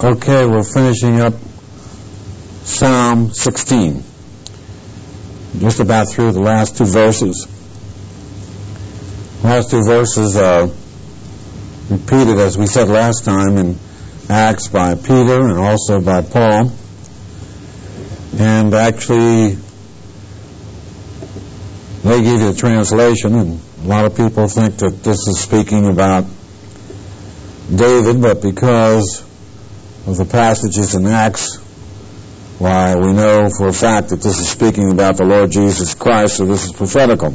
Okay, we're finishing up Psalm 16. Just about through the last two verses. Last two verses are repeated, as we said last time, in Acts by Peter and also by Paul. And actually, they give you a translation, and a lot of people think that this is speaking about David, but because of the passages in Acts, why we know for a fact that this is speaking about the Lord Jesus Christ, so this is prophetical.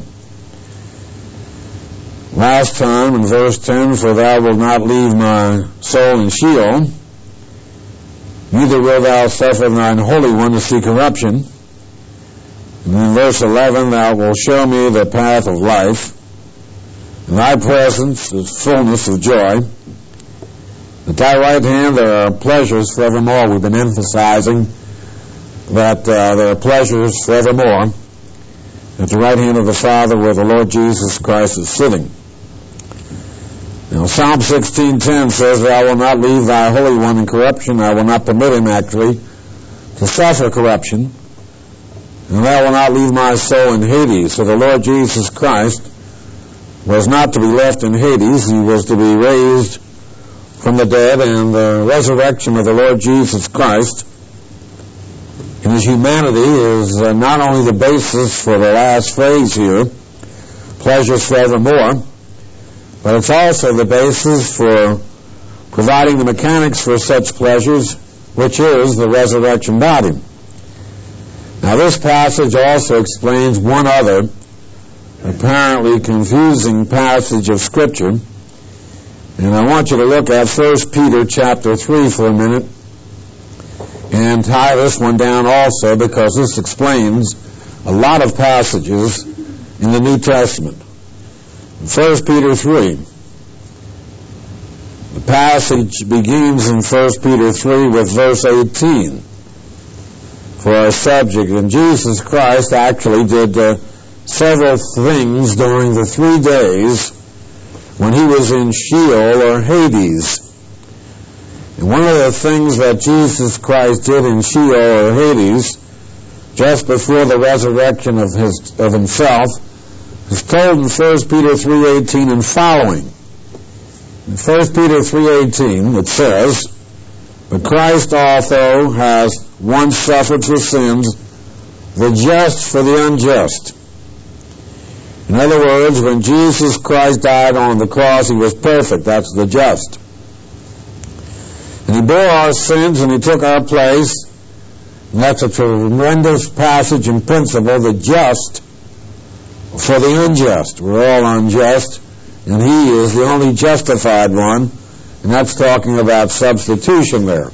Last time in verse 10, "For thou wilt not leave my soul in Sheol, neither wilt thou suffer thine Holy One to see corruption." And in verse 11, "Thou wilt show me the path of life. In thy presence is fullness of joy. At thy right hand there are pleasures forevermore." We've been emphasizing that there are pleasures forevermore at the right hand of the Father, where the Lord Jesus Christ is sitting. Now, Psalm 16:10 says, "Thou wilt not leave thy Holy One in corruption." I will not permit him, actually, to suffer corruption. "And thou wilt not leave my soul in Hades." So the Lord Jesus Christ was not to be left in Hades. He was to be raised from the dead, and the resurrection of the Lord Jesus Christ in his humanity is not only the basis for the last phrase here, pleasures forevermore, but it's also the basis for providing the mechanics for such pleasures, which is the resurrection body. Now, this passage also explains one other apparently confusing passage of Scripture, and I want you to look at 1 Peter chapter 3 for a minute and tie this one down also, because this explains a lot of passages in the New Testament. 1 Peter 3. The passage begins in 1 Peter 3 with verse 18 for our subject. And Jesus Christ actually did several things during the 3 days when he was in Sheol or Hades. And one of the things that Jesus Christ did in Sheol or Hades, just before the resurrection of himself, is told in 1 Peter 3:18 and following. In 1 Peter 3:18 it says, "But Christ also has once suffered for sins, the just for the unjust." In other words, when Jesus Christ died on the cross, he was perfect. That's the just. And he bore our sins and he took our place. And that's a tremendous passage and principle, the just for the unjust. We're all unjust, and he is the only justified one, and that's talking about substitution there.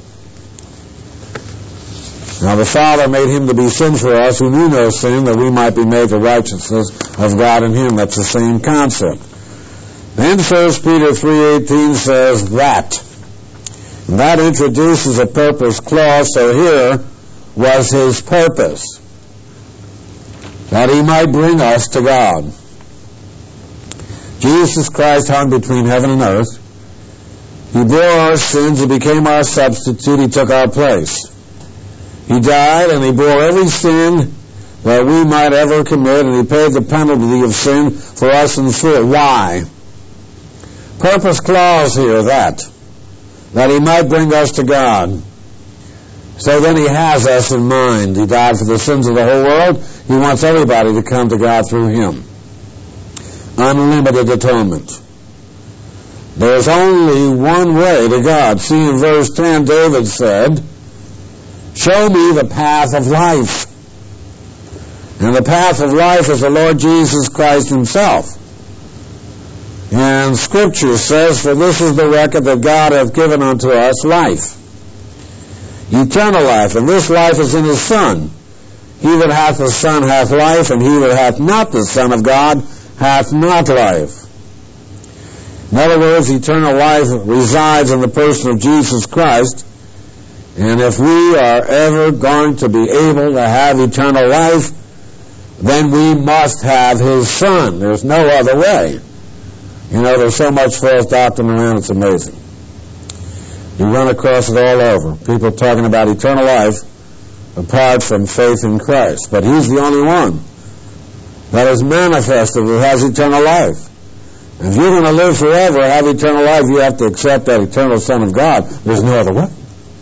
Now the Father made him to be sin for us who knew no sin, that we might be made the righteousness of God in him. That's the same concept. Then 1 Peter 3:18 says that. And that introduces a purpose clause, so here was his purpose, that he might bring us to God. Jesus Christ hung between heaven and earth. He bore our sins, he became our substitute, he took our place. He died and he bore every sin that we might ever commit, and he paid the penalty of sin for us in full. Why? Purpose clause here, that he might bring us to God. So then he has us in mind. He died for the sins of the whole world. He wants everybody to come to God through him. Unlimited atonement. There's only one way to God. See, in verse 10, David said, "Show me the path of life." And the path of life is the Lord Jesus Christ himself. And Scripture says, "For this is the record that God hath given unto us life, eternal life, and this life is in his Son. He that hath the Son hath life, and he that hath not the Son of God hath not life." In other words, eternal life resides in the person of Jesus Christ, and if we are ever going to be able to have eternal life, then we must have his Son. There's no other way. You know, there's so much false doctrine around, it's amazing. You run across it all over. People talking about eternal life apart from faith in Christ. But He's the only one that is manifested that has eternal life. If you're going to live forever, have eternal life, you have to accept that eternal Son of God. There's no other way.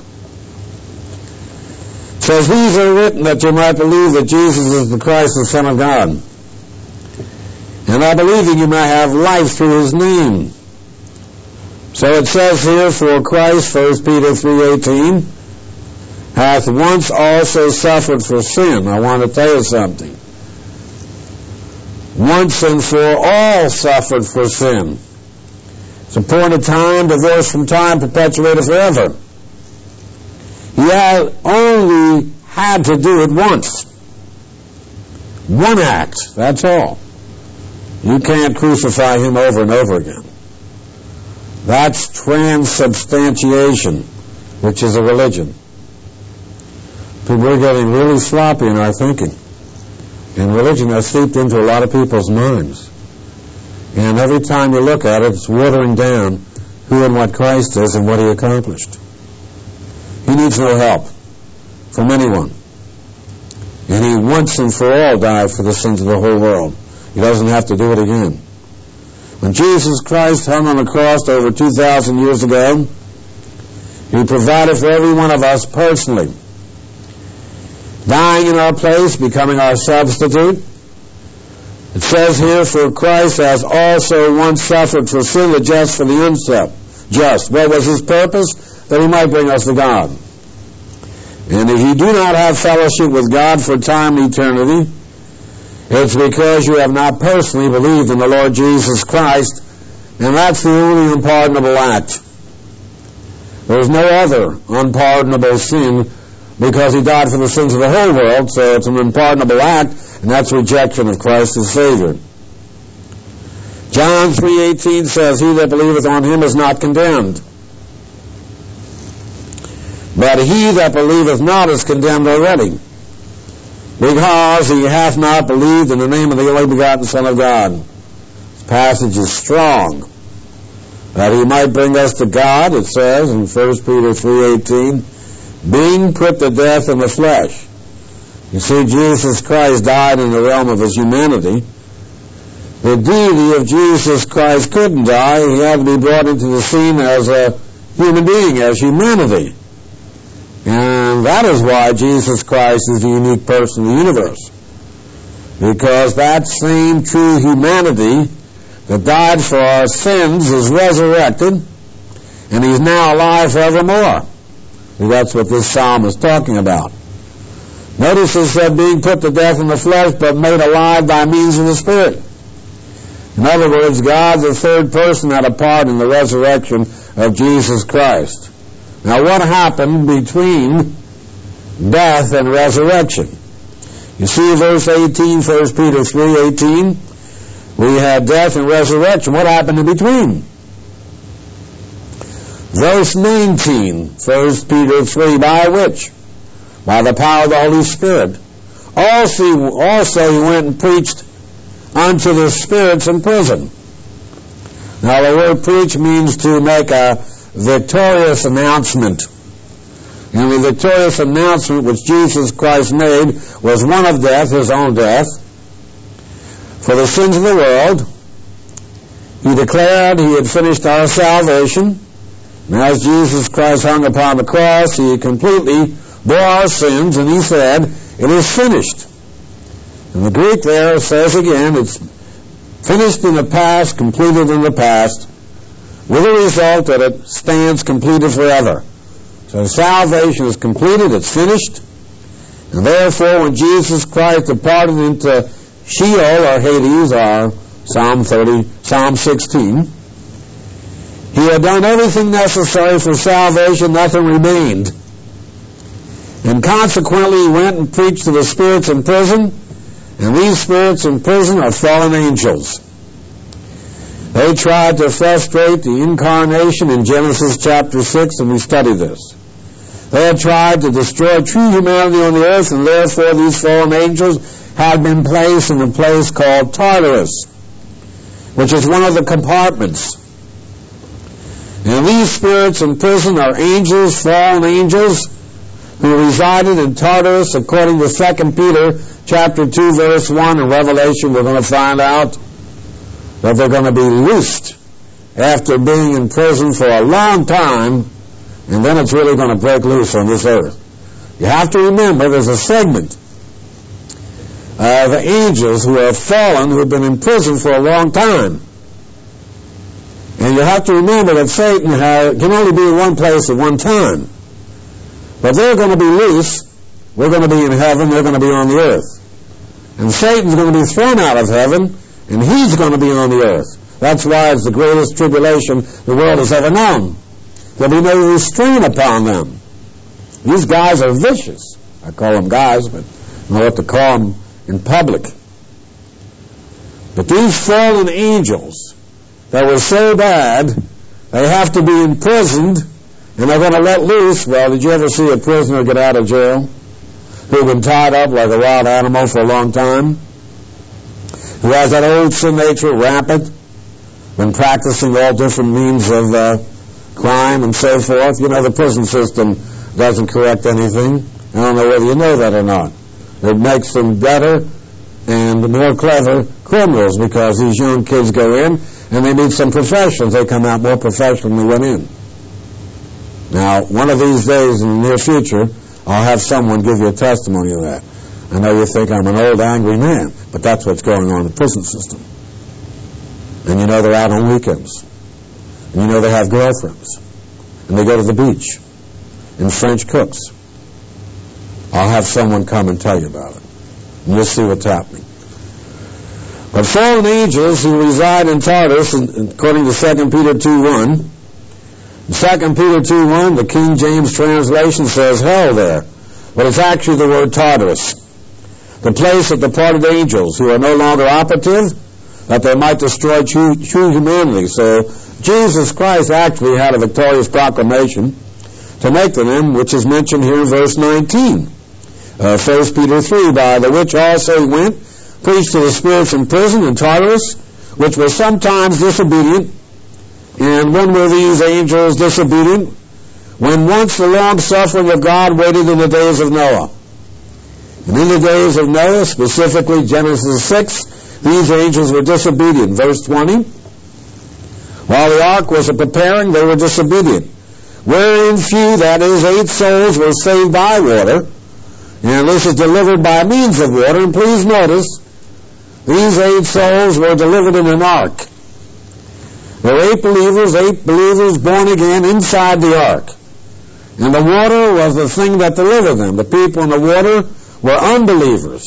It says, these are written that you might believe that Jesus is the Christ, the Son of God. And by believing you might have life through His name. So it says here, for Christ, 1 Peter 3:18, hath once also suffered for sin. I want to tell you something. Once and for all suffered for sin. It's appointed time, divorced from time, perpetuated forever. He only had to do it once. One act, that's all. You can't crucify Him over and over again. That's transubstantiation, which is a religion. We're getting really sloppy in our thinking. And religion has seeped into a lot of people's minds. And every time you look at it, it's watering down who and what Christ is and what He accomplished. He needs no help from anyone. And He once and for all died for the sins of the whole world. He doesn't have to do it again. When Jesus Christ hung on the cross over 2,000 years ago, He provided for every one of us personally, dying in our place, becoming our substitute. It says here, for Christ has also once suffered for sin, the just for the unjust. What was His purpose? That He might bring us to God. And if you do not have fellowship with God for time and eternity, it's because you have not personally believed in the Lord Jesus Christ, and that's the only unpardonable act. There's no other unpardonable sin, because He died for the sins of the whole world, so it's an unpardonable act, and that's rejection of Christ as Savior. John 3:18 says, he that believeth on Him is not condemned, but he that believeth not is condemned already, because he hath not believed in the name of the only begotten Son of God. This passage is strong. That He might bring us to God, it says in 1 Peter 3:18, being put to death in the flesh. You see, Jesus Christ died in the realm of His humanity. The deity of Jesus Christ couldn't die. He had to be brought into the scene as a human being, as humanity. And that is why Jesus Christ is the unique person in the universe. Because that same true humanity that died for our sins is resurrected, and He's now alive forevermore. That's what this psalm is talking about. Notice it said being put to death in the flesh, but made alive by means of the Spirit. In other words, God, the third person, had a part in the resurrection of Jesus Christ. Now, what happened between death and resurrection? You see verse 18, 1 Peter 3:18. We had death and resurrection. What happened in between? Verse 19, 1 Peter 3, by which? By the power of the Holy Spirit. Also He went and preached unto the spirits in prison. Now the word preach means to make a victorious announcement. And the victorious announcement which Jesus Christ made was one of death, His own death, for the sins of the world. He declared He had finished our salvation. And as Jesus Christ hung upon the cross, He completely bore our sins, and He said, it is finished. And the Greek there says again, it's finished in the past, completed in the past, with the result that it stands completed forever. So salvation is completed, it's finished, and therefore when Jesus Christ departed into Sheol, or Hades, or Psalm 16, He had done everything necessary for salvation, nothing remained. And consequently, He went and preached to the spirits in prison, and these spirits in prison are fallen angels. They tried to frustrate the incarnation in Genesis chapter 6, and we studied this. They had tried to destroy true humanity on the earth, and therefore these fallen angels had been placed in a place called Tartarus, which is one of the compartments. And these spirits in prison are angels, fallen angels, who resided in Tartarus, according to 2 Peter chapter 2, verse 1. In Revelation, we're going to find out that they're going to be loosed after being in prison for a long time, and then it's really going to break loose on this earth. You have to remember there's a segment of the angels who have fallen, who have been in prison for a long time. And you have to remember that Satan can only be in one place at one time. But they're going to be loose. We're going to be in heaven. They're going to be on the earth. And Satan's going to be thrown out of heaven, and he's going to be on the earth. That's why it's the greatest tribulation the world has ever known. There'll be no restraint upon them. These guys are vicious. I call them guys, but I don't know what to call them in public. But these fallen angels that were so bad, they have to be imprisoned, and they're going to let loose. Well, did you ever see a prisoner get out of jail who'd been tied up like a wild animal for a long time? Who has that old sin nature rampant, been practicing all different means of crime and so forth. You know, the prison system doesn't correct anything. I don't know whether you know that or not. It makes them better and more clever criminals, because these young kids go in and they meet some professionals. They come out more professional than they went in. Now, one of these days in the near future, I'll have someone give you a testimony of that. I know you think I'm an old angry man, but that's what's going on in the prison system. And you know they're out on weekends. And you know they have girlfriends. And they go to the beach in French cooks. I'll have someone come and tell you about it. And you'll see what's happening. But fallen angels who reside in Tartarus, according to 2 Peter 2:1, in 2 Peter 2:1, the King James translation says hell there. But it's actually the word Tartarus. The place of departed angels who are no longer operative, that they might destroy true humanity. So Jesus Christ actually had a victorious proclamation to make to them, which is mentioned here in verse 19. 1 Peter 3, by the which also he went, preached to the spirits in prison in Tartarus, which were sometimes disobedient. And when were these angels disobedient? When once the long suffering of God waited in the days of Noah. And in the days of Noah, specifically Genesis 6, these angels were disobedient. Verse 20, while the ark was preparing, they were disobedient. Wherein few, that is, 8 souls, were saved by water. And this is delivered by means of water. And please notice, these 8 souls were delivered in an ark. There were 8 believers born again inside the ark. And the water was the thing that delivered them. The people in the water were unbelievers.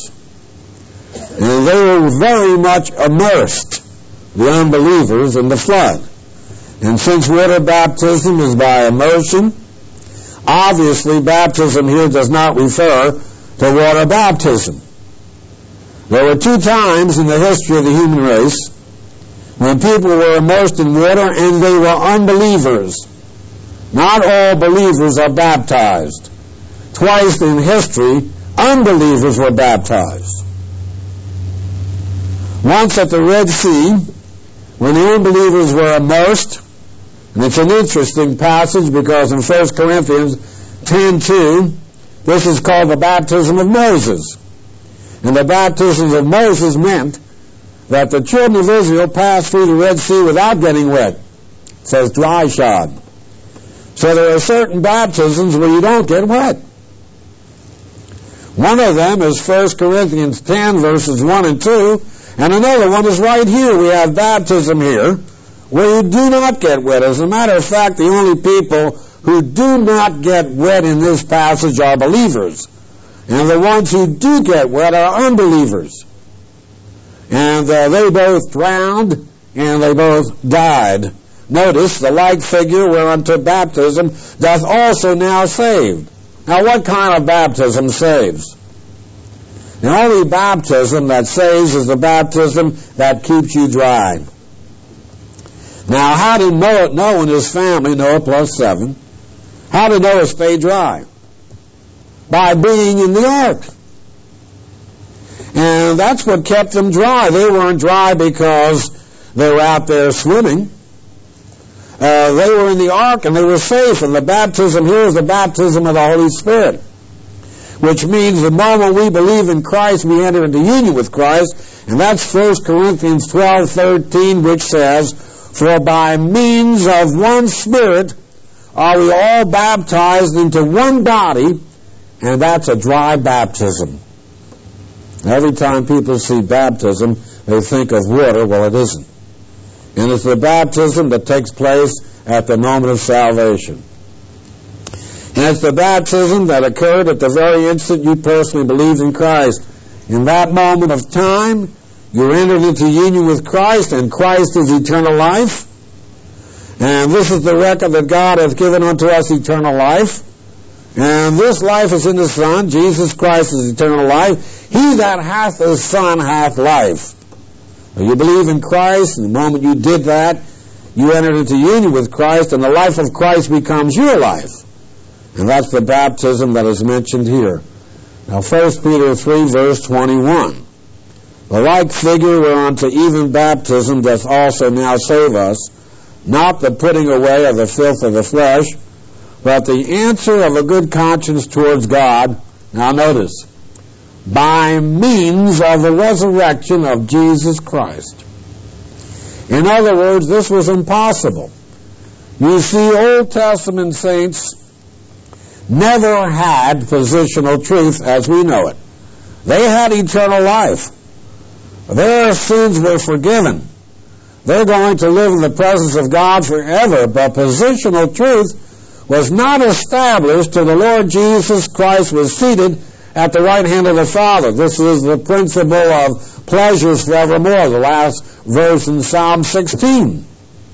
And they were very much immersed, the unbelievers, in the flood. And since water baptism is by immersion, obviously baptism here does not refer to water baptism. There were 2 times in the history of the human race when people were immersed in water and they were unbelievers. Not all believers are baptized. Twice in history, unbelievers were baptized. Once at the Red Sea, when the unbelievers were immersed, and it's an interesting passage because in 1 Corinthians 10:2, this is called the baptism of Moses. And the baptism of Moses meant that the children of Israel passed through the Red Sea without getting wet. It says dry shod. So there are certain baptisms where you don't get wet. One of them is 1 Corinthians 10, verses 1 and 2, and another one is right here. We have baptism here where you do not get wet. As a matter of fact, the only people who do not get wet in this passage are believers. And the ones who do get wet are unbelievers. And they both drowned and they both died. Notice the like figure whereunto baptism doth also now save. Now what kind of baptism saves? The only baptism that saves is the baptism that keeps you dry. Now how did Noah and his family, Noah plus 7, how did Noah stay dry? By being in the ark. And that's what kept them dry. They weren't dry because they were out there swimming. they were in the ark and they were safe. And the baptism here is the baptism of the Holy Spirit, which means the moment we believe in Christ, we enter into union with Christ. And that's 1 Corinthians 12:13, which says, "For by means of one Spirit are we all baptized into one body," and that's a dry baptism. Every time people see baptism, they think of water. Well, it isn't. And it's the baptism that takes place at the moment of salvation. And it's the baptism that occurred at the very instant you personally believed in Christ. In that moment of time, you entered into union with Christ, and Christ is eternal life. And this is the record that God hath given unto us, eternal life. And this life is in the Son. Jesus Christ is eternal life. He that hath the Son hath life. You believe in Christ, and the moment you did that, you entered into union with Christ, and the life of Christ becomes your life. And that's the baptism that is mentioned here. Now, 1 Peter 3, verse 21. "The like figure whereunto even baptism doth also now save us, not the putting away of the filth of the flesh, but the answer of a good conscience towards God." Now notice, by means of the resurrection of Jesus Christ. In other words, this was impossible. You see, Old Testament saints never had positional truth as we know it. They had eternal life. Their sins were forgiven. They're going to live in the presence of God forever, but positional truth was not established till the Lord Jesus Christ was seated at the right hand of the Father. This is the principle of pleasures forevermore, the last verse in Psalm 16.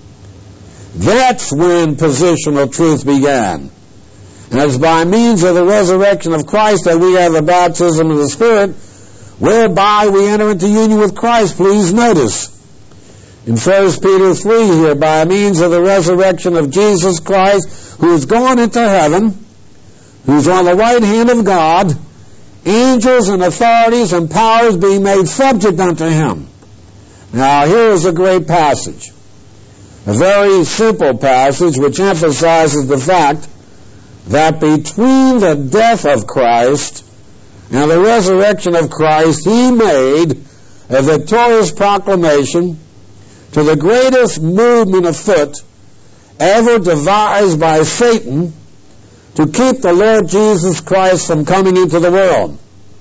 That's when positional truth began. And it's by means of the resurrection of Christ that we have the baptism of the Spirit, whereby we enter into union with Christ. Please notice, in 1 Peter 3 here, by means of the resurrection of Jesus Christ, who is gone into heaven, who's on the right hand of God, angels and authorities and powers being made subject unto him. Now, here is a great passage. A very simple passage which emphasizes the fact that between the death of Christ and the resurrection of Christ, he made a victorious proclamation to the greatest movement afoot ever devised by Satan to keep the Lord Jesus Christ from coming into the world.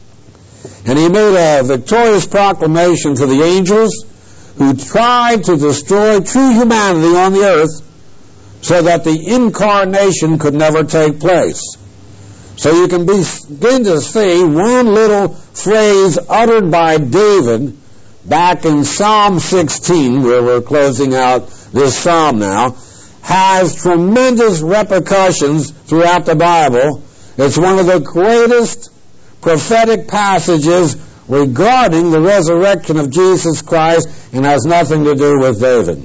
And he made a victorious proclamation to the angels who tried to destroy true humanity on the earth so that the incarnation could never take place. So you can begin to see one little phrase uttered by David back in Psalm 16, where we're closing out this psalm now, has tremendous repercussions throughout the Bible. It's one of the greatest prophetic passages regarding the resurrection of Jesus Christ and has nothing to do with David.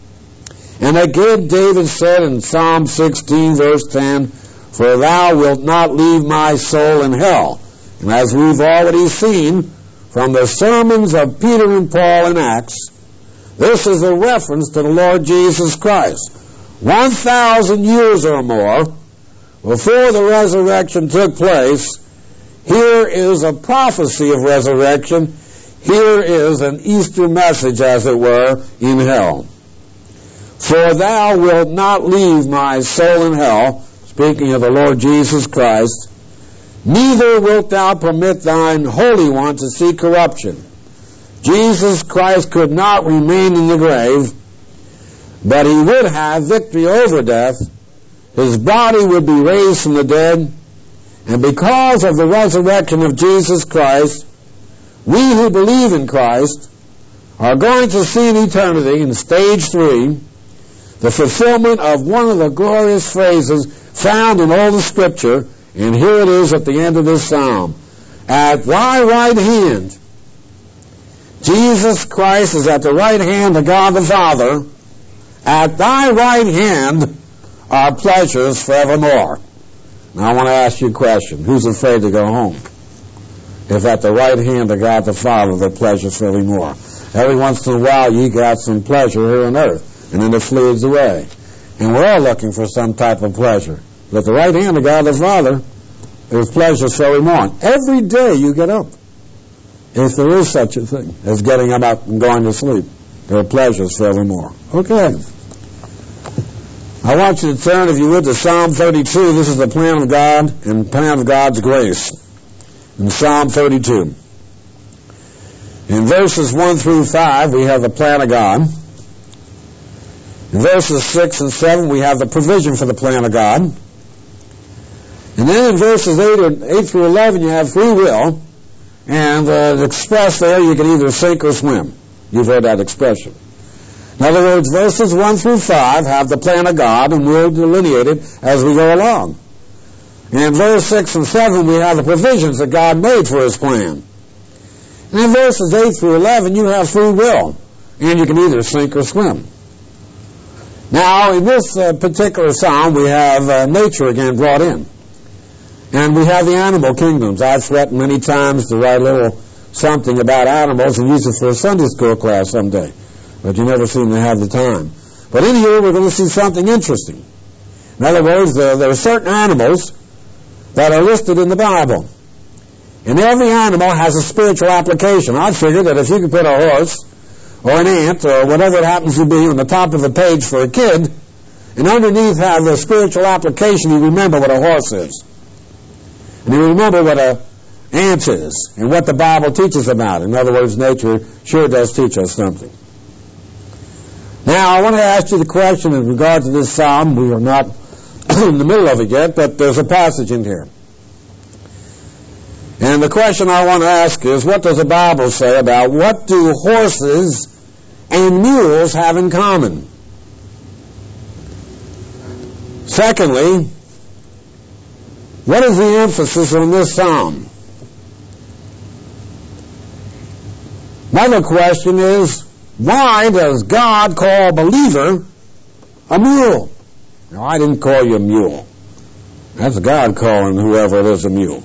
And again, David said in Psalm 16, verse 10, "For thou wilt not leave my soul in hell." And as we've already seen from the sermons of Peter and Paul in Acts, this is a reference to the Lord Jesus Christ. 1,000 years or more before the resurrection took place, here is a prophecy of resurrection. Here is an Easter message, as it were, in hell. "For thou wilt not leave my soul in hell," speaking of the Lord Jesus Christ, "neither wilt thou permit thine Holy One to see corruption." Jesus Christ could not remain in the grave, but he would have victory over death. His body would be raised from the dead, and because of the resurrection of Jesus Christ, we who believe in Christ are going to see in eternity, in stage 3, the fulfillment of one of the glorious phrases found in all the Scripture, and here it is at the end of this psalm. "At thy right hand," Jesus Christ is at the right hand of God the Father. "At thy right hand are pleasures forevermore." Now I want to ask you a question. Who's afraid to go home? If at the right hand of God the Father, the pleasures forevermore. Every once in a while you got some pleasure here on earth, and then it flees away. And we're all looking for some type of pleasure. But at the right hand of God the Father, there's pleasure evermore. Every day you get up, if there is such a thing as getting up and going to sleep, there are pleasures forevermore. Okay. I want you to turn, if you would, to Psalm 32. This is the plan of God and plan of God's grace. In Psalm 32. In verses 1 through 5, we have the plan of God. In verses 6 and 7, we have the provision for the plan of God. And then in verses 8 through 11, you have free will. And expressed there, you can either sink or swim. You've heard that expression. In other words, verses 1 through 5 have the plan of God, and we'll delineate it as we go along. And in verse 6 and 7, we have the provisions that God made for His plan. And in verses 8 through 11, you have free will, and you can either sink or swim. Now, in this particular psalm, we have nature again brought in. And we have the animal kingdoms. I've threatened many times to write a little something about animals and use it for a Sunday school class someday. But you never seem to have the time. But in here, we're going to see something interesting. In other words, there are certain animals that are listed in the Bible. And every animal has a spiritual application. I figured that if you could put a horse or an ant or whatever it happens to be on the top of a page for a kid, and underneath have the spiritual application, you remember what a horse is. And you remember what an ant is and what the Bible teaches about it. In other words, nature sure does teach us something. Now, I want to ask you the question in regard to this psalm. We are not in the middle of it yet, but there's a passage in here. And the question I want to ask is, what does the Bible say about what do horses and mules have in common? Secondly, what is the emphasis on this psalm? Another question is, why does God call a believer a mule? Now, I didn't call you a mule. That's God calling whoever it is a mule.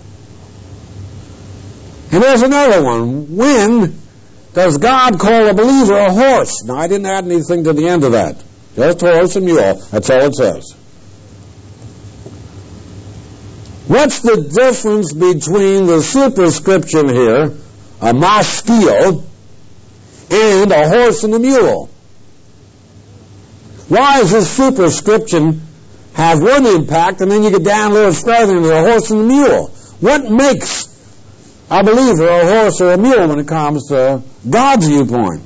And there's another one. When does God call a believer a horse? Now, I didn't add anything to the end of that. Just horse and mule. That's all it says. What's the difference between the superscription here, a maskil, and a horse and a mule? Why does this superscription have one impact and then you get down a little further into a horse and a mule? What makes a believer a horse or a mule when it comes to God's viewpoint?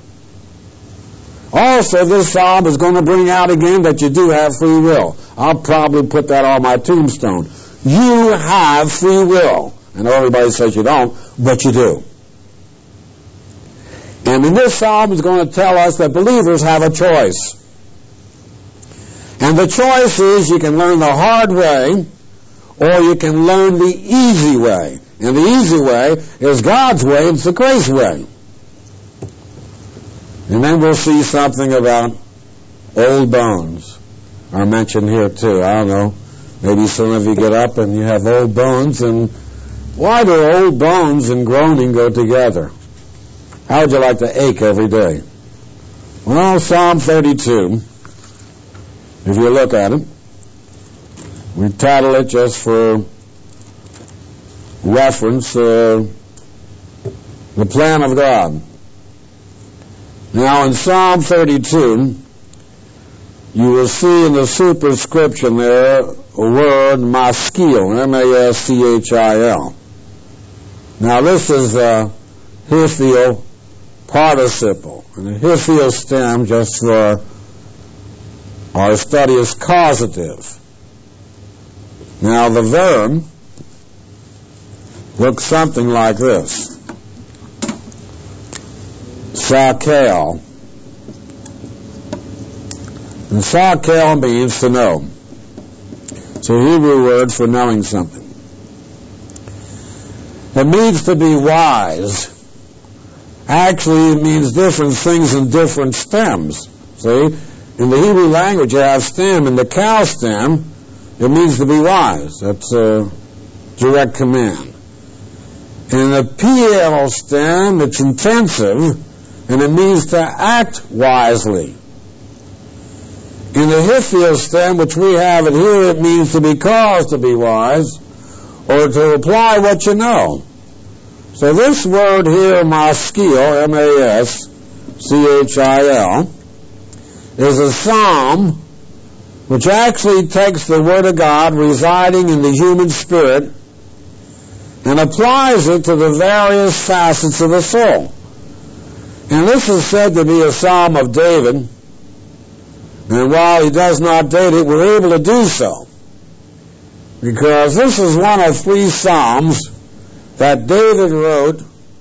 Also, this psalm is going to bring out again that you do have free will. I'll probably put that on my tombstone. You have free will. I know everybody says you don't, but you do. And in this psalm is going to tell us that believers have a choice. And the choice is you can learn the hard way or you can learn the easy way. And the easy way is God's way. It's the grace way. And then we'll see something about old bones are mentioned here too. I don't know. Maybe some of you get up and you have old bones. And why do old bones and groaning go together? How would you like to ache every day? Well, Psalm 32, if you look at it, we title it just for reference, the plan of God. Now in Psalm 32, you will see in the superscription there a word, maskil, M-A-S-C-H-I-L. Now this is a Hiphil participle. And the Hiphil stem, just for our study, is causative. Now the verb looks something like this. Sakel. And sakel means to know. It's a Hebrew word for knowing something. It means to be wise. Actually, it means different things in different stems. See? In the Hebrew language, you have stem. In the cow stem, it means to be wise. That's a direct command. In the PL stem, it's intensive, and it means to act wisely. In the Hiphil stem, which we have it here, it means to be caused to be wise, or to apply what you know. So this word here, maschil, M-A-S-C-H-I-L, is a psalm which actually takes the Word of God residing in the human spirit and applies it to the various facets of the soul. And this is said to be a psalm of David, and while he does not date it, we're able to do so, because this is one of 3 psalms that David wrote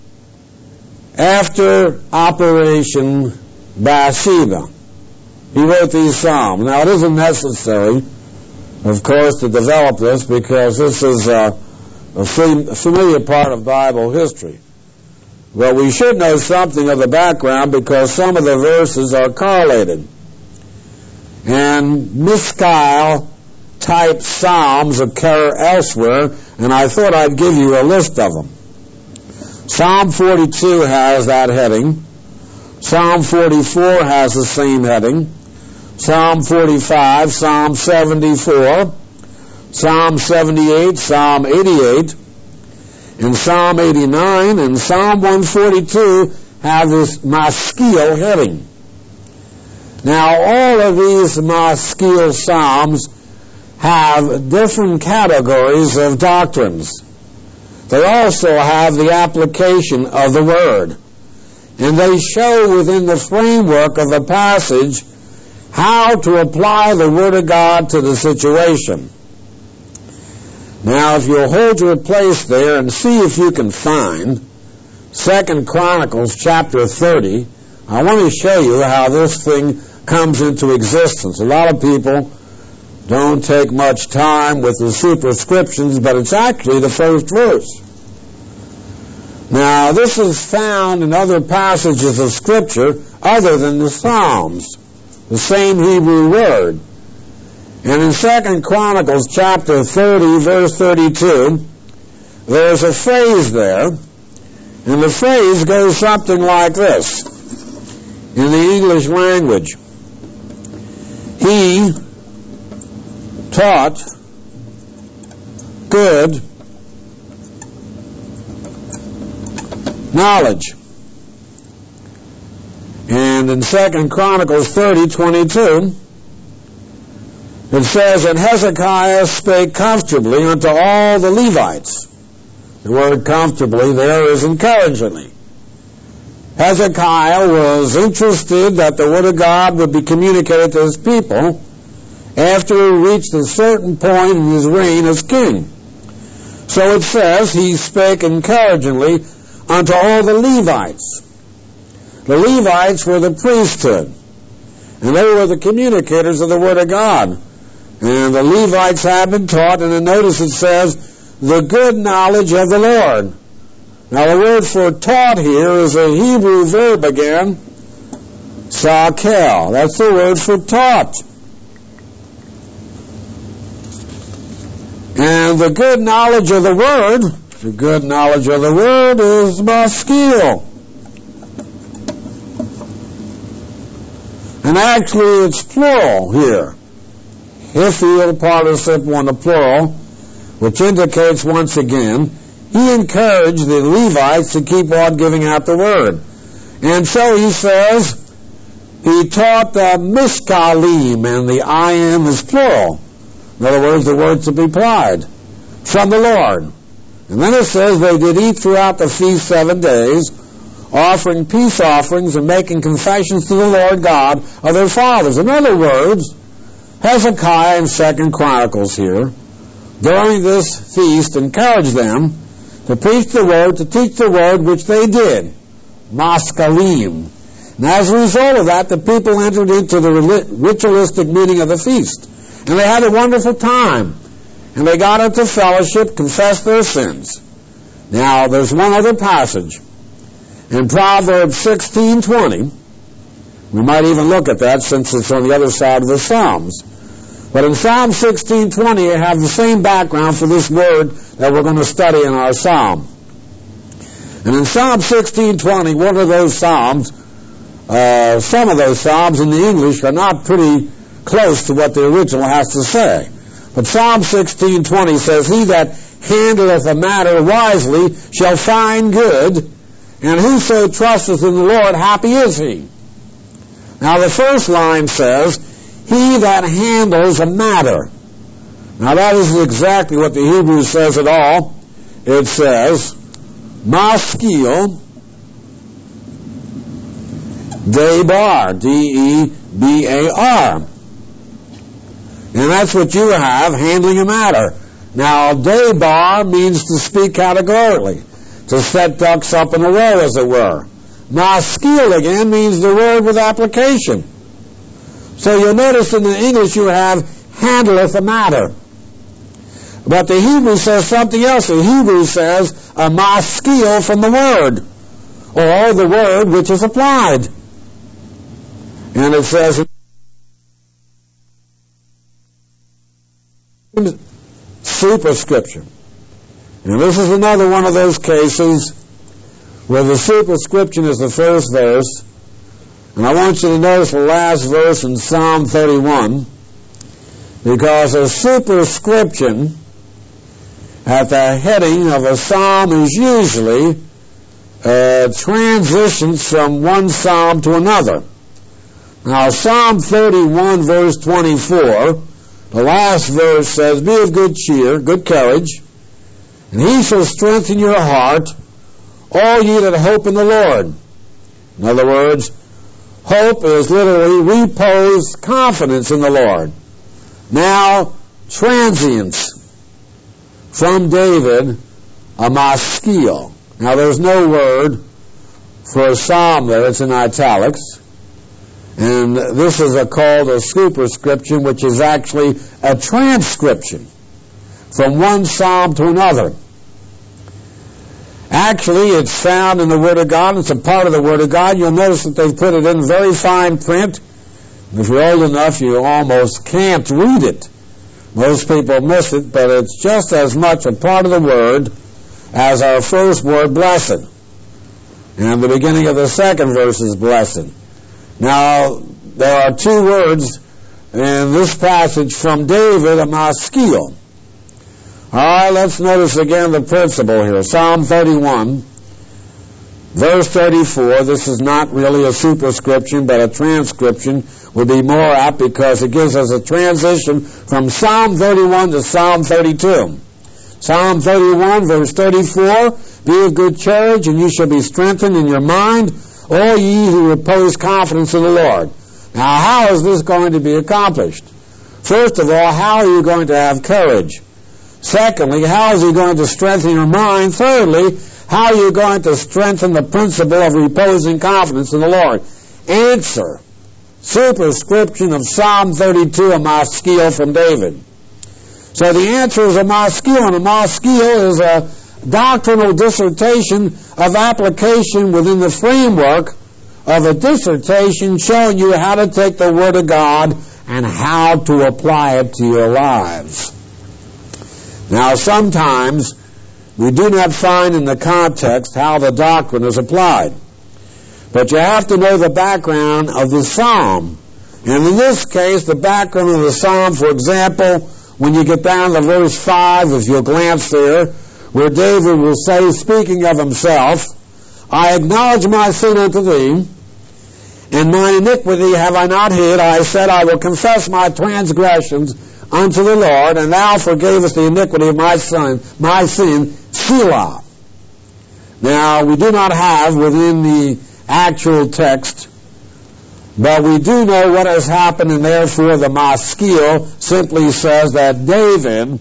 after Operation Bathsheba. He wrote these psalms. Now, it isn't necessary, of course, to develop this, because this is a familiar part of Bible history. But we should know something of the background, because some of the verses are correlated. And Miskal-type psalms occur elsewhere, and I thought I'd give you a list of them. Psalm 42 has that heading. Psalm 44 has the same heading. Psalm 45, Psalm 74, Psalm 78, Psalm 88, and Psalm 89 and Psalm 142 have this maschil heading. Now, all of these maschil psalms have different categories of doctrines. They also have the application of the Word. And they show within the framework of the passage how to apply the Word of God to the situation. Now, if you'll hold your place there and see if you can find 2 Chronicles chapter 30, I want to show you how this thing comes into existence. A lot of people don't take much time with the superscriptions, but it's actually the first verse. Now, this is found in other passages of Scripture other than the Psalms, the same Hebrew word. And in 2 Chronicles chapter 30, verse 32, there's a phrase there, and the phrase goes something like this in the English language. He taught good knowledge. And in 2 Chronicles 30:22, it says, And Hezekiah spake comfortably unto all the Levites. The word comfortably there is encouragingly. Hezekiah was interested that the Word of God would be communicated to his people after he reached a certain point in his reign as king. So it says, he spake encouragingly unto all the Levites. The Levites were the priesthood, and they were the communicators of the Word of God. And the Levites had been taught, and then notice it says, the good knowledge of the Lord. Now the word for taught here is a Hebrew verb again, sakel. That's the word for taught. And the good knowledge of the Word is maschil. And actually it's plural here. Hiphil participle in the plural, which indicates once again, he encouraged the Levites to keep on giving out the Word. And so he says, he taught the miskalim, and the I am is plural. In other words, the word to be applied from the Lord. And then it says they did eat throughout the feast 7 days, offering peace offerings and making confessions to the Lord God of their fathers. In other words, Hezekiah in 2 Chronicles here, during this feast, encouraged them to preach the Word, to teach the Word, which they did, maskalim. And as a result of that, the people entered into the ritualistic meaning of the feast. And they had a wonderful time. And they got into fellowship, confessed their sins. Now, there's one other passage. In Proverbs 16:20, we might even look at that since it's on the other side of the Psalms. But in Psalm 16:20, you have the same background for this word that we're going to study in our psalm. And in Psalm 16:20, one of those psalms, some of those psalms in the English are not pretty close to what the original has to say. But Psalm 16:20 says, "He that handleth a matter wisely shall find good, and whoso trusteth in the Lord, happy is he." Now the first line says, "He that handles a matter." Now that isn't exactly what the Hebrew says at all. It says, "Maskil Debar," D-E-B-A-R. And that's what you have, handling a matter. Now, Debar means to speak categorically, to set ducks up in a row, as it were. Maskil, again, means the word with application. So you'll notice in the English you have handleth a matter. But the Hebrew says something else. The Hebrew says a maskil from the word, or the word which is applied. And it says superscription. And this is another one of those cases where the superscription is the first verse. And I want you to notice the last verse in Psalm 31, because a superscription at the heading of a psalm is usually transitions from one psalm to another. Now, Psalm 31, verse 24, the last verse says, "Be of good cheer, good courage, and he shall strengthen your heart, all ye that hope in the Lord." In other words, hope is literally repose, confidence in the Lord. Now, transience from David, a maskil. Now, there's no word for a psalm there. It's in italics. And this is called a superscription, which is actually a transcription from one psalm to another. Actually, it's found in the Word of God. It's a part of the Word of God. You'll notice that they've put it in very fine print. If you're old enough, you almost can't read it. Most people miss it, but it's just as much a part of the Word as our first word, blessed. And the beginning of the second verse is blessed. Now, there are two words in this passage from David, a maskil. All right, let's notice again the principle here. Psalm 31, verse 34. This is not really a superscription, but a transcription would be more apt, because it gives us a transition from Psalm 31 to Psalm 32. Psalm 31, verse 34, "Be of good courage, and you shall be strengthened in your mind, all ye who repose confidence in the Lord." Now, how is this going to be accomplished? First of all, how are you going to have courage? Secondly, how is he going to strengthen your mind? Thirdly, how are you going to strengthen the principle of reposing confidence in the Lord? Answer: superscription of Psalm 32, a maskil from David. So the answer is a maskil, and a maskil is a doctrinal dissertation of application within the framework of a dissertation showing you how to take the Word of God and how to apply it to your lives. Now, sometimes we do not find in the context how the doctrine is applied. But you have to know the background of the psalm. And in this case, the background of the psalm, for example, when you get down to verse 5, if you'll glance there, where David will say, speaking of himself, "I acknowledge my sin unto thee, and mine iniquity have I not hid. I said, I will confess my transgressions unto the Lord, and thou forgavest the iniquity of my sin, Selah." Now, we do not have within the actual text, but we do know what has happened, and therefore the maskil simply says that David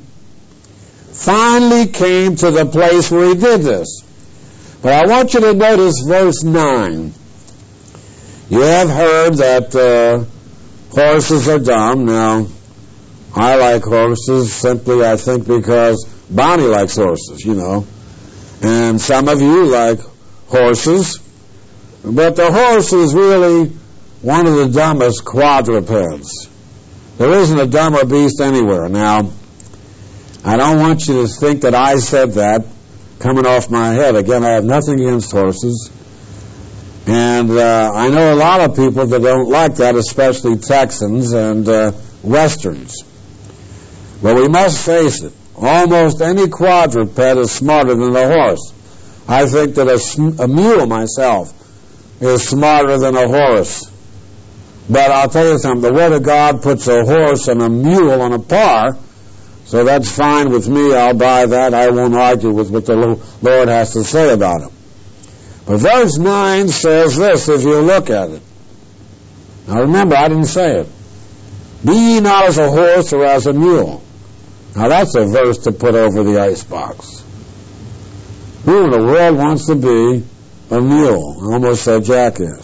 finally came to the place where he did this. But I want you to notice verse 9. You have heard that horses are dumb. Now, I like horses simply, I think, because Bonnie likes horses, you know. And some of you like horses. But the horse is really one of the dumbest quadrupeds. There isn't a dumber beast anywhere. Now, I don't want you to think that I said that coming off my head. Again, I have nothing against horses. And I know a lot of people that don't like that, especially Texans and Westerns. But we must face it. Almost any quadruped is smarter than a horse. I think that a mule myself is smarter than a horse. But I'll tell you something, the Word of God puts a horse and a mule on a par, so that's fine with me. I'll buy that. I won't argue with what the Lord has to say about it. But verse 9 says this, if you look at it. Now remember, I didn't say it. Be ye not as a horse or as a mule. Now that's a verse to put over the icebox. Who in the world wants to be a mule? I almost said jackass.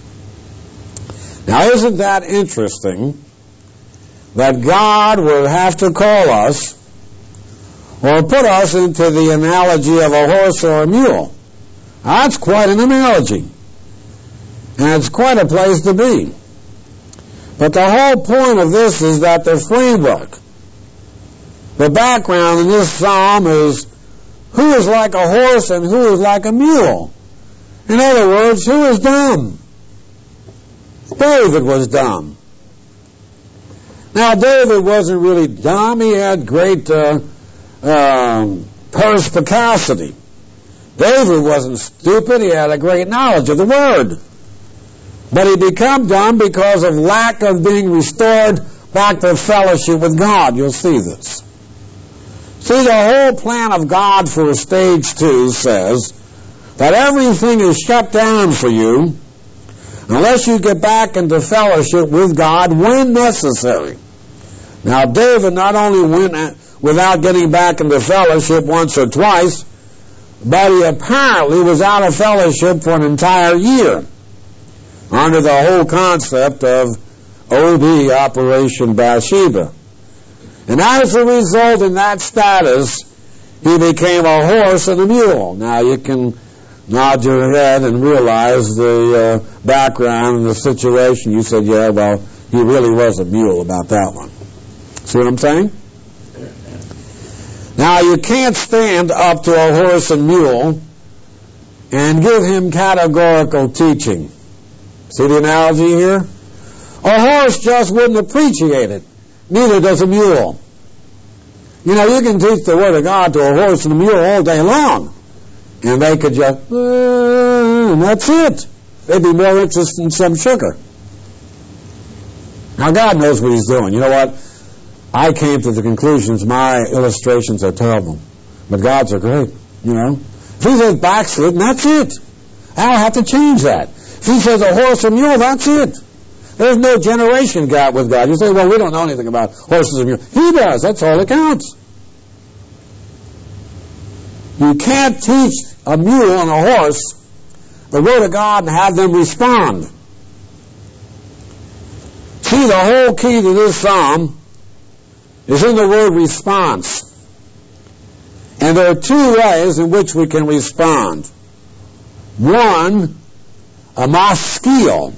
Now isn't that interesting that God would have to call us or put us into the analogy of a horse or a mule? Now, that's quite an analogy. And it's quite a place to be. But the whole point of this is that the framework, the background in this psalm is who is like a horse and who is like a mule. In other words, who is dumb? David was dumb. Now, David wasn't really dumb. He had great perspicacity. David wasn't stupid. He had a great knowledge of the Word. But he became dumb because of lack of being restored back to fellowship with God. You'll see this. See, the whole plan of God for stage 2 says that everything is shut down for you unless you get back into fellowship with God when necessary. Now, David not only went without getting back into fellowship once or twice, but he apparently was out of fellowship for an entire year under the whole concept of OB, Operation Bathsheba. And as a result, in that status, he became a horse and a mule. Now, you can nod your head and realize the background and the situation. You said, yeah, well, he really was a mule about that one. See what I'm saying? Now, you can't stand up to a horse and mule and give him categorical teaching. See the analogy here? A horse just wouldn't appreciate it. Neither does a mule. You know, you can teach the Word of God to a horse and a mule all day long, and they could just, and that's it. They'd be more interested in some sugar. Now, God knows what He's doing. You know what? I came to the conclusions my illustrations are terrible, but God's are great, you know. If He says backslidden, that's it. I'll have to change that. If He says a horse or mule, that's it. There's no generation gap with God. You say, well, we don't know anything about horses and mules. He does. That's all that counts. You can't teach a mule and a horse the Word of God and have them respond. See, the whole key to this psalm is in the word response. And there are two ways in which we can respond. One, a maskil.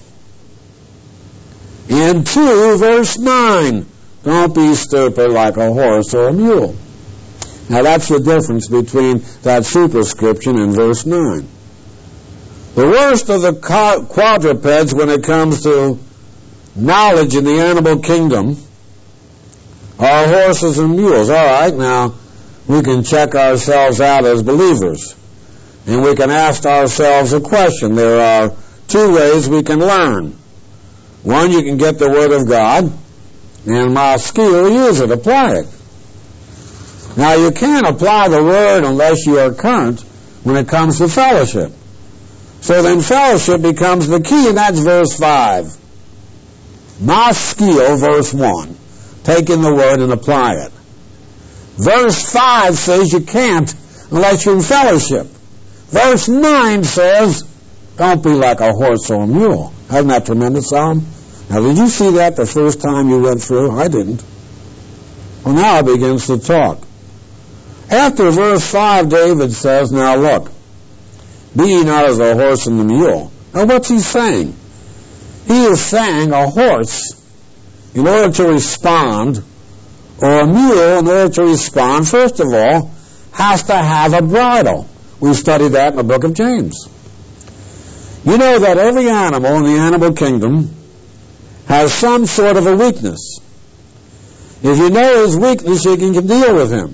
And 2, verse 9, don't be stupid like a horse or a mule. Now that's the difference between that superscription and verse 9. The worst of the quadrupeds when it comes to knowledge in the animal kingdom are horses and mules. All right, now we can check ourselves out as believers. And we can ask ourselves a question. There are 2 ways we can learn. One, you can get the Word of God, and maskil, use it, apply it. Now, you can't apply the Word unless you are current when it comes to fellowship. So then fellowship becomes the key, and that's verse 5. Maskil, verse 1. Take in the Word and apply it. Verse 5 says you can't unless you're in fellowship. Verse 9 says, don't be like a horse or a mule. Isn't that tremendous, Psalm? Now, did you see that the first time you went through? I didn't. Well, now it begins to talk. After verse 5, David says, now look, be ye not as a horse and a mule. Now, what's he saying? He is saying a horse, in order to respond, or a mule, in order to respond, first of all, has to have a bridle. We studied that in the book of James. You know that every animal in the animal kingdom has some sort of a weakness. If you know his weakness, you can deal with him.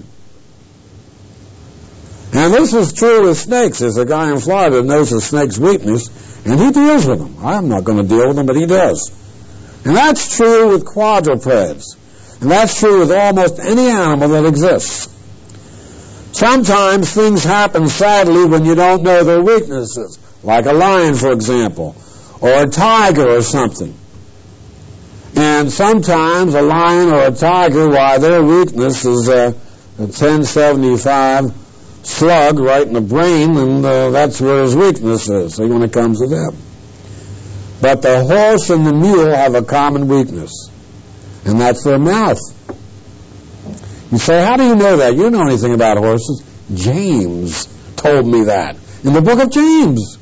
And this is true with snakes. There's a guy in Florida that knows a snake's weakness, and he deals with them. I'm not going to deal with them, but he does. And that's true with quadrupeds. And that's true with almost any animal that exists. Sometimes things happen, sadly, when you don't know their weaknesses, like a lion, for example, or a tiger or something. And sometimes a lion or a tiger, why, their weakness is a 1075 slug right in the brain, and that's where his weakness is, see, when it comes to them. But the horse and the mule have a common weakness, and that's their mouth. You say, how do you know that? You don't know anything about horses. James told me that in the book of James.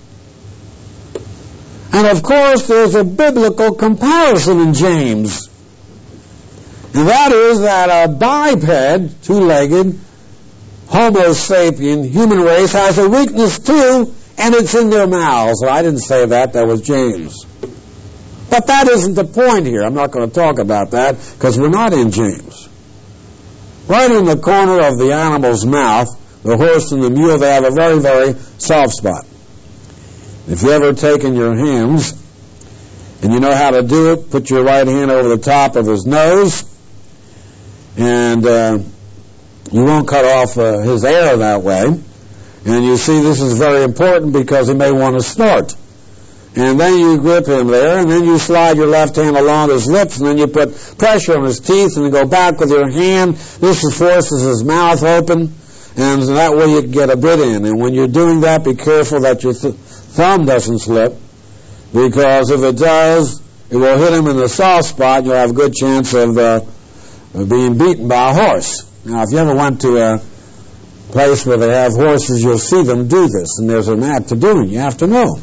And of course, there's a biblical comparison in James. And that is that a biped, two-legged, Homo sapien, human race, has a weakness too, and it's in their mouths. Well, I didn't say that. That was James. But that isn't the point here. I'm not going to talk about that because we're not in James. Right in the corner of the animal's mouth, the horse and the mule, they have a very, very soft spot. If you've ever taken your hands, and you know how to do it, put your right hand over the top of his nose, and you won't cut off his air that way. And you see this is very important because he may want to snort. And then you grip him there, and then you slide your left hand along his lips, and then you put pressure on his teeth, and you go back with your hand. This forces his mouth open, and that way you can get a bit in. And when you're doing that, be careful that your thumb doesn't slip, because if it does, it will hit him in the soft spot, and you'll have a good chance of being beaten by a horse. Now, if you ever went to a place where they have horses, you'll see them do this, and there's an act to do it. You have to know.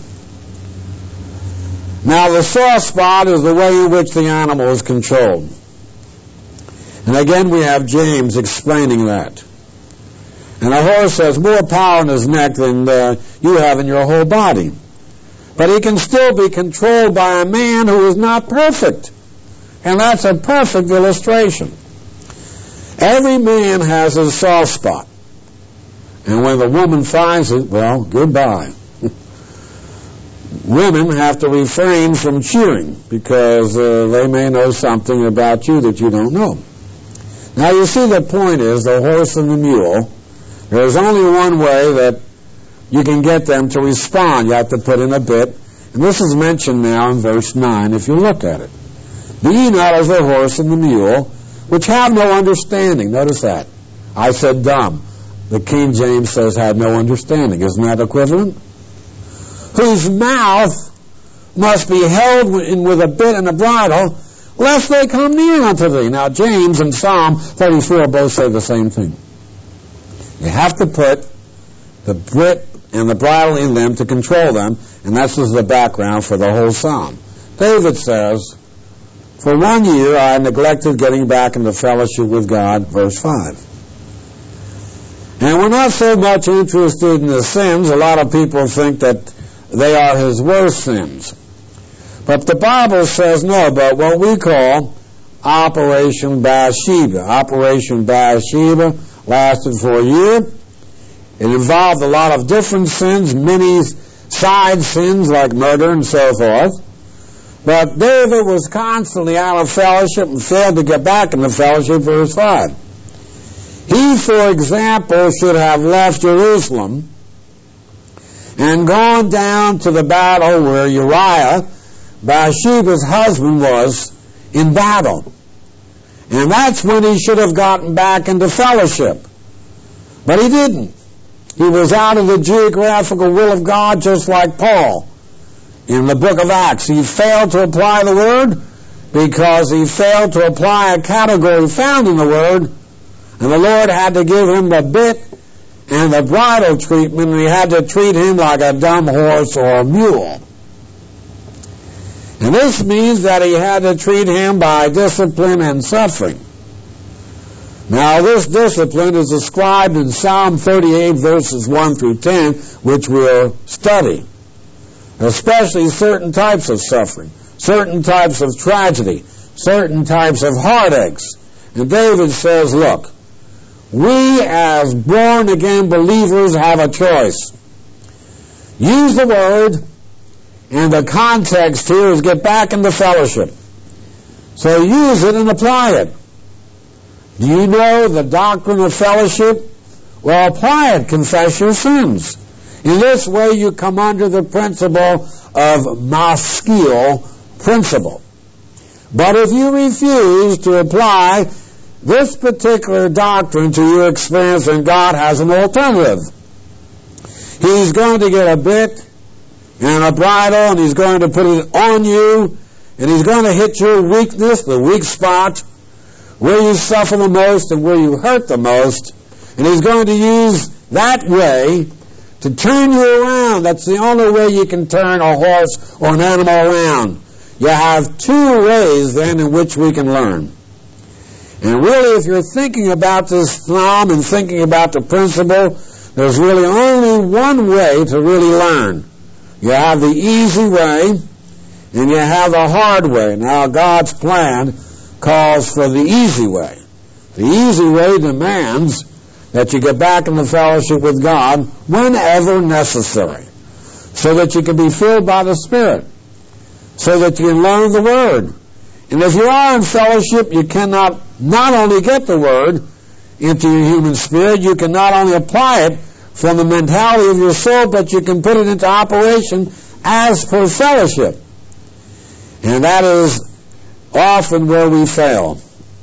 Now, the soft spot is the way in which the animal is controlled. And again, we have James explaining that. And a horse has more power in his neck than you have in your whole body. But he can still be controlled by a man who is not perfect. And that's a perfect illustration. Every man has his soft spot. And when the woman finds it, well, goodbye. Women have to refrain from cheering because they may know something about you that you don't know. Now, you see, the point is, the horse and the mule, there's only one way that you can get them to respond. You have to put in a bit. And this is mentioned now in verse 9, if you look at it. Be ye not as the horse and the mule, which have no understanding. Notice that. I said dumb. The King James says had no understanding. Isn't that equivalent? Whose mouth must be held in with a bit and a bridle, lest they come near unto thee. Now, James and Psalm 34 both say the same thing. You have to put the bit and the bridle in them to control them, and that's just the background for the whole psalm. David says, for 1 year I neglected getting back into fellowship with God, verse 5. And we're not so much interested in the sins. A lot of people think that they are his worst sins. But the Bible says no, but what we call Operation Bathsheba. Operation Bathsheba lasted for a year. It involved a lot of different sins, many side sins like murder and so forth. But David was constantly out of fellowship and failed to get back into fellowship, verse 5. He, for example, should have left Jerusalem and gone down to the battle where Uriah, Bathsheba's husband, was in battle. And that's when he should have gotten back into fellowship. But he didn't. He was out of the geographical will of God, just like Paul in the book of Acts. He failed to apply the Word because he failed to apply a category found in the Word, and the Lord had to give him the bit and the bridle treatment, and he had to treat him like a dumb horse or a mule. And this means that he had to treat him by discipline and suffering. Now, this discipline is described in Psalm 38, verses 1 through 10, which we'll study. especially certain types of suffering, certain types of tragedy, certain types of heartaches. And David says, look, we as born-again believers have a choice. Use the Word, and the context here is get back into fellowship. So use it and apply it. Do you know the doctrine of fellowship? Well, apply it. Confess your sins. In this way, you come under the principle of maskil principle. But if you refuse to apply this particular doctrine to your experience, then God has an alternative. He's going to get a bit and a bridle, and He's going to put it on you, and He's going to hit your weakness, the weak spot, where you suffer the most and where you hurt the most, and He's going to use that way to turn you around. That's the only way you can turn a horse or an animal around. You have two ways then in which we can learn. And really, if you're thinking about this psalm and thinking about the principle, there's really only one way to really learn. You have the easy way, and you have the hard way. Now, God's plan calls for the easy way. The easy way demands that you get back in the fellowship with God whenever necessary, so that you can be filled by the Spirit, so that you can learn the Word. And if you are in fellowship, you cannot not only get the Word into your human spirit, you can not only apply it from the mentality of your soul, but you can put it into operation as per fellowship. And that is often where we fail.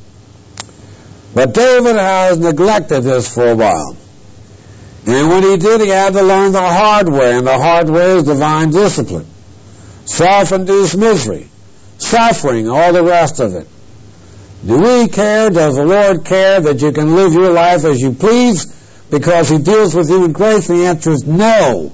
But David has neglected this for a while. And when he did, he had to learn the hard way, and the hard way is divine discipline, self-induced misery, suffering, all the rest of it. Do we care? Does the Lord care that you can live your life as you please because He deals with you in grace? The answer is no.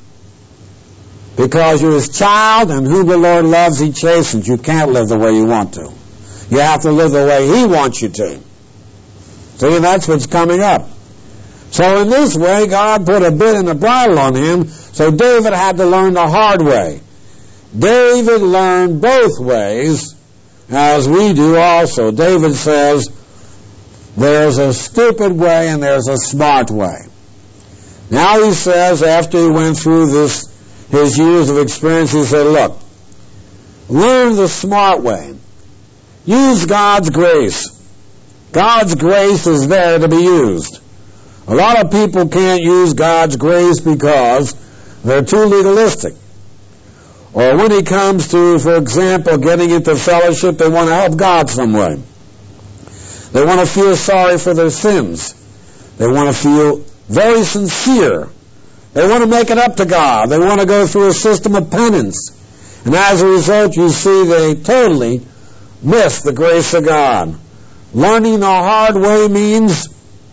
Because you're His child, and whom the Lord loves, He chastens. You can't live the way you want to. You have to live the way He wants you to. See, that's what's coming up. So in this way, God put a bit and a bridle on him, so David had to learn the hard way. David learned both ways, as we do also. David says, there's a stupid way and there's a smart way. Now he says, after he went through his years of experience, he said, look, learn the smart way. Use God's grace. God's grace is there to be used. A lot of people can't use God's grace because they're too legalistic. Or when it comes to, for example, getting into fellowship, they want to help God some way. They want to feel sorry for their sins. They want to feel very sincere. They want to make it up to God. They want to go through a system of penance. And as a result, you see they totally miss the grace of God. Learning the hard way means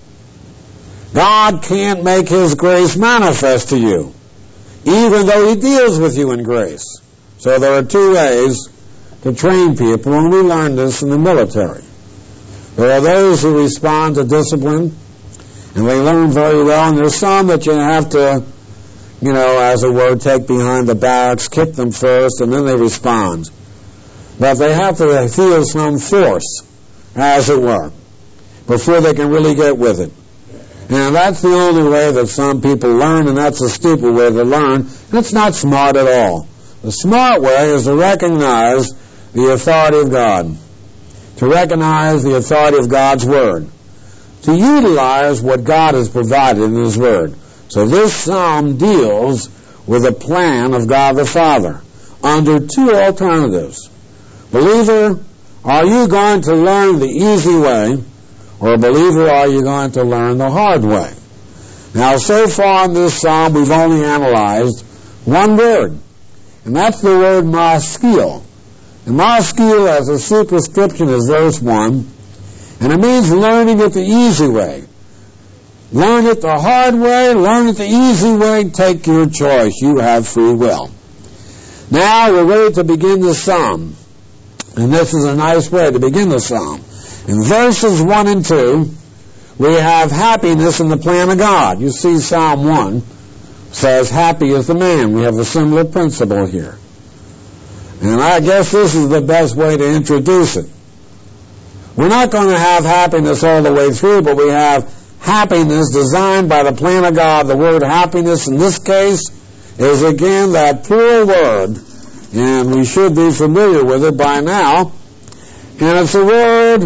God can't make His grace manifest to you, even though He deals with you in grace. So there are two ways to train people, and we learned this in the military. There are those who respond to discipline, and they learn very well, and there's some that you have to, as it were, take behind the barracks, kick them first, and then they respond. But they have to feel some force, as it were, before they can really get with it. And that's the only way that some people learn, and that's a stupid way to learn. It's not smart at all. The smart way is to recognize the authority of God, to recognize the authority of God's Word, to utilize what God has provided in His Word. So this psalm deals with a plan of God the Father under two alternatives. Believer, are you going to learn the easy way, or believer, are you going to learn the hard way? Now, so far in this psalm, we've only analyzed one word, and that's the word maskil. And maskil, as a superscription, is verse 1, and it means learning it the easy way. Learn it the hard way, learn it the easy way, take your choice. You have free will. Now, we're ready to begin the psalm, and this is a nice way to begin the psalm. In verses 1 and 2, we have happiness in the plan of God. You see Psalm 1, says, happy is the man. We have a similar principle here. And I guess this is the best way to introduce it. We're not going to have happiness all the way through, but we have happiness designed by the plan of God. The word happiness in this case is again that plural word, and we should be familiar with it by now. And it's the word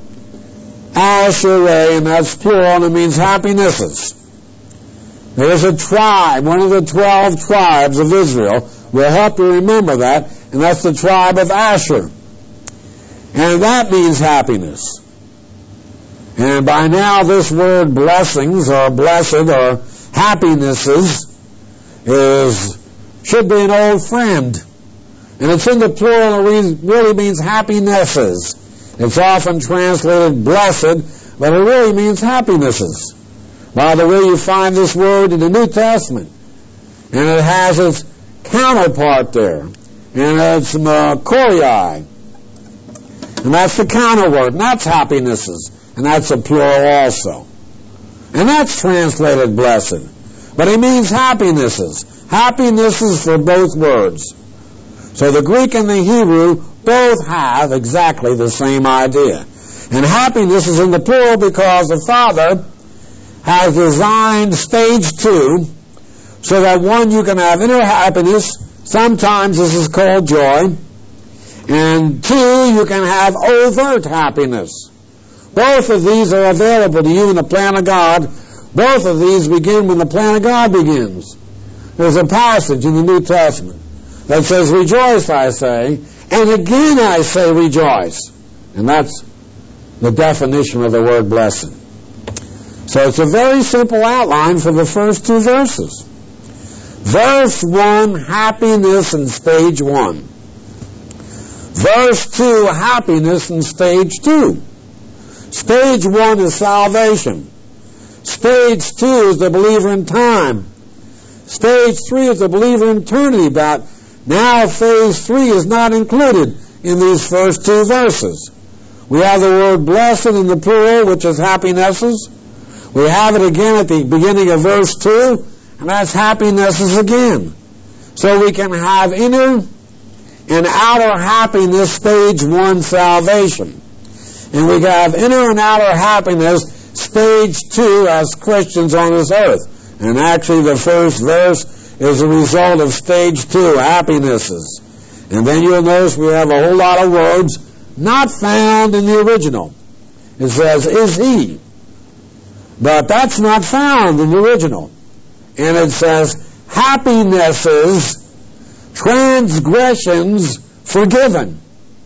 asherah, and that's plural, and it means happinesses. There's a tribe, one of the 12 tribes of Israel. We'll help you remember that, and that's the tribe of Asher. And that means happiness. And by now this word blessings or blessed or happinesses should be an old friend. And it's in the plural, it really means happinesses. It's often translated blessed, but it really means happinesses. By the way, you find this word in the New Testament, and it has its counterpart there, and it's koriai, and that's the counter word, and that's happinesses, and that's a plural also, and that's translated blessed, but it means happinesses for both words. So the Greek and the Hebrew both have exactly the same idea, and happiness is in the plural because the Father has designed stage 2 so that one, you can have inner happiness. Sometimes this is called joy. And 2, you can have overt happiness. Both of these are available to you in the plan of God. Both of these begin when the plan of God begins. There's a passage in the New Testament that says, rejoice, I say, and again I say rejoice. And that's the definition of the word blessed. So it's a very simple outline for the first 2 verses. Verse 1, happiness in stage 1. Verse 2, happiness in stage 2. Stage 1 is salvation. Stage 2 is the believer in time. Stage 3 is the believer in eternity. But now phase 3 is not included in these first 2 verses. We have the word blessed in the plural, which is happinesses. We have it again at the beginning of verse 2, and that's happinesses again. So we can have inner and outer happiness, stage 1, salvation. And we can have inner and outer happiness, stage 2, as Christians on this earth. And actually the first verse is a result of stage 2, happinesses. And then you'll notice we have a whole lot of words not found in the original. It says, is he. But that's not found in the original. And it says, happinesses, transgressions forgiven.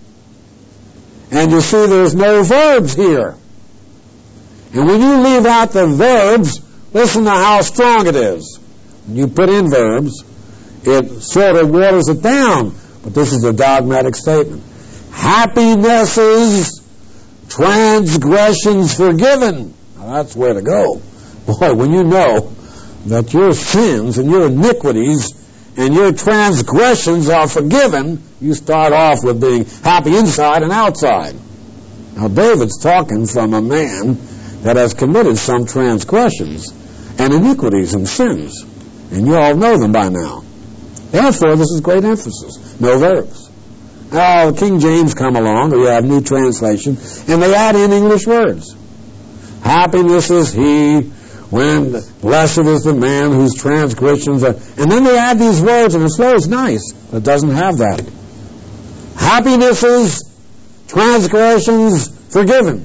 And you see there's no verbs here. And when you leave out the verbs, listen to how strong it is. When you put in verbs, it sort of waters it down. But this is a dogmatic statement. Happinesses, transgressions forgiven. Now that's where to go. Boy, when you know that your sins and your iniquities and your transgressions are forgiven, you start off with being happy inside and outside. Now David's talking from a man that has committed some transgressions and iniquities and sins. And you all know them by now. Therefore, this is great emphasis. No verbs. Now, King James come along, or you have New Translation, and they add in English words. Happiness is he, when blessed is the man whose transgressions are... And then they add these words, and it flows nice, but it doesn't have that. Happiness is transgressions forgiven.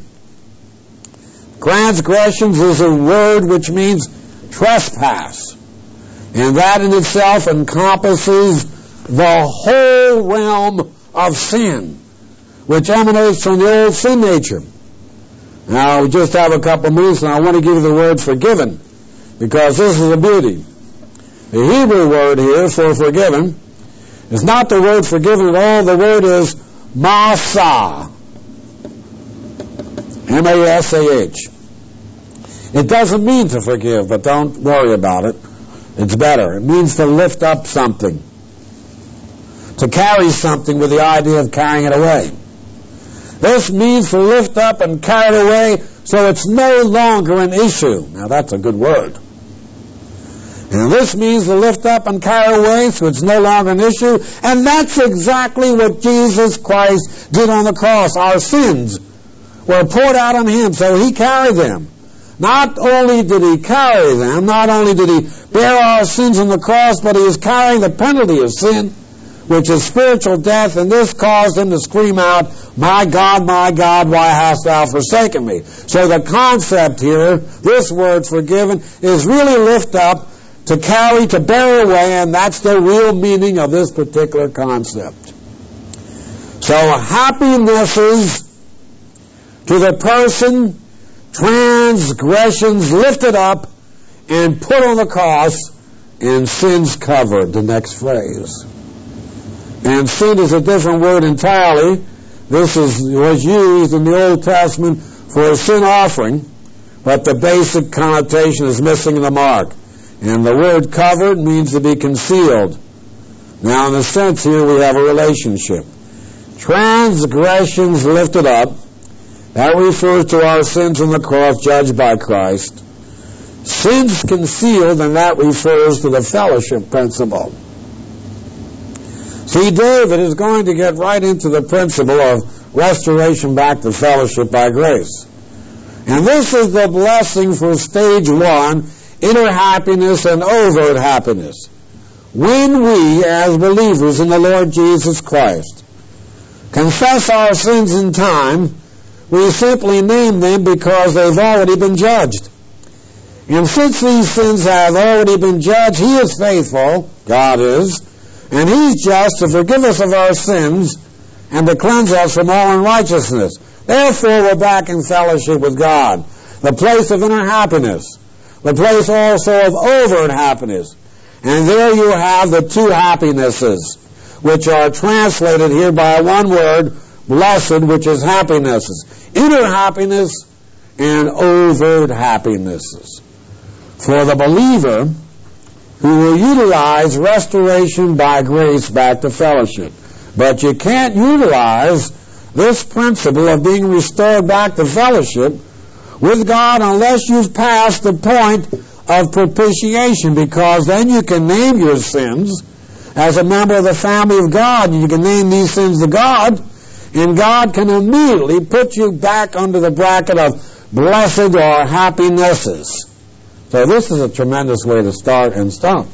Transgressions is a word which means trespass. And that in itself encompasses the whole realm of sin, which emanates from the old sin nature. Now, we just have a couple of minutes, and I want to give you the word forgiven, because this is a beauty. The Hebrew word here for forgiven is not the word forgiven at all. The word is masah. M-A-S-A-H. It doesn't mean to forgive, but don't worry about it. It's better. It means to lift up something. To carry something with the idea of carrying it away. This means to lift up and carry it away so it's no longer an issue. Now that's a good word. And this means to lift up and carry away, so it's no longer an issue. And that's exactly what Jesus Christ did on the cross. Our sins were poured out on Him, so He carried them. Not only did He carry them, not only did He bear our sins on the cross, but He is carrying the penalty of sin, which is spiritual death, and this caused Him to scream out, my God, why hast Thou forsaken me? So the concept here, this word forgiven, is really lift up, to carry, to bear away, and that's the real meaning of this particular concept. So happinesses to the person, transgressions lifted up and put on the cross, and sins covered, the next phrase. And sin is a different word entirely. This was used in the Old Testament for a sin offering, but the basic connotation is missing the mark. And the word covered means to be concealed. Now, in a sense here, we have a relationship. Transgressions lifted up, that refers to our sins on the cross judged by Christ. Sins concealed, and that refers to the fellowship principle. See, David is going to get right into the principle of restoration back to fellowship by grace. And this is the blessing for stage 1, inner happiness and overt happiness. When we, as believers in the Lord Jesus Christ, confess our sins in time, we simply name them because they've already been judged. And since these sins have already been judged, He is faithful, God is, and He's just to forgive us of our sins and to cleanse us from all unrighteousness. Therefore, we're back in fellowship with God, the place of inner happiness, the place also of overt happiness. And there you have the two happinesses, which are translated here by one word, blessed, which is happinesses. Inner happiness and overt happinesses. For the believer who will utilize restoration by grace back to fellowship. But you can't utilize this principle of being restored back to fellowship with God unless you've passed the point of propitiation, because then you can name your sins as a member of the family of God, and you can name these sins to God, and God can immediately put you back under the bracket of blessed or happinesses. So this is a tremendous way to start and stop.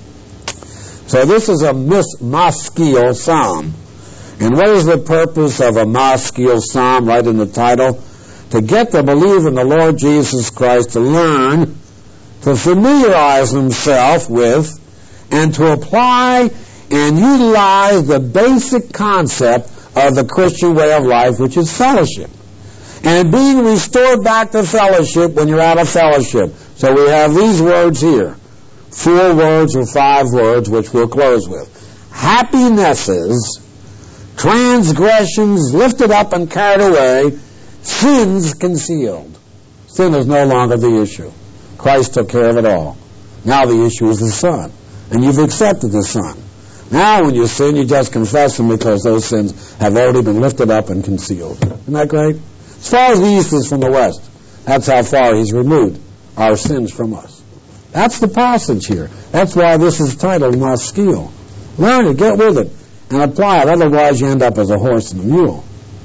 So this is a Maskil Psalm. And what is the purpose of a Maskil Psalm? Right in the title. To get the believer in the Lord Jesus Christ to learn, to familiarize himself with, and to apply and utilize the basic concept of the Christian way of life, which is fellowship. And being restored back to fellowship when you're out of fellowship. So we have these words here. 4 words or 5 words, which we'll close with. Happinesses, transgressions lifted up and carried away, sins concealed. Sin is no longer the issue. Christ took care of it all. Now the issue is the Son. And you've accepted the Son. Now when you sin, you just confess them because those sins have already been lifted up and concealed. Isn't that great? As far as the east is from the west, that's how far He's removed our sins from us. That's the passage here. That's why this is titled Maskil. Learn it, get with it, and apply it. Otherwise you end up as a horse and a mule.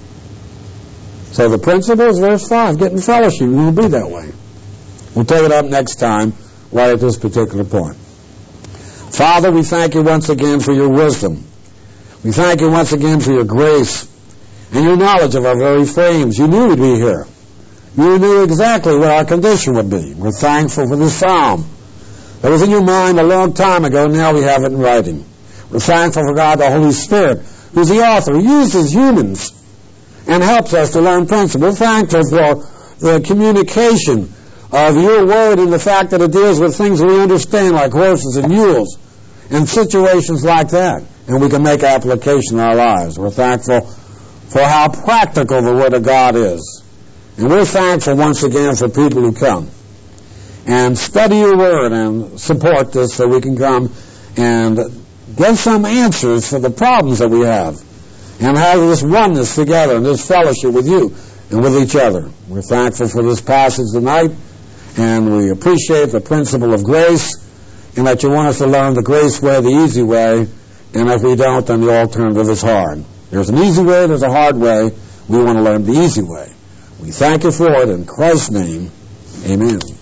So the principle is verse 5. Get in fellowship. You won't be that way. We'll take it up next time right at this particular point. Father, we thank You once again for Your wisdom. We thank You once again for Your grace and Your knowledge of our very frames. You knew we'd be here. You knew exactly what our condition would be. We're thankful for this psalm that was in Your mind a long time ago. Now we have it in writing. We're thankful for God, the Holy Spirit, who's the author. He uses humans and helps us to learn principles. We're thankful for the communication of Your word and the fact that it deals with things we understand, like horses and mules and situations like that. And we can make application in our lives. We're thankful for how practical the Word of God is. And we're thankful once again for people who come and study Your Word and support this so we can come and get some answers for the problems that we have and have this oneness together and this fellowship with You and with each other. We're thankful for this passage tonight, and we appreciate the principle of grace and that you want us to learn the grace way, the easy way, and if we don't, then the alternative is hard. There's an easy way, there's a hard way. We want to learn the easy way. We thank you for it in Christ's name. Amen.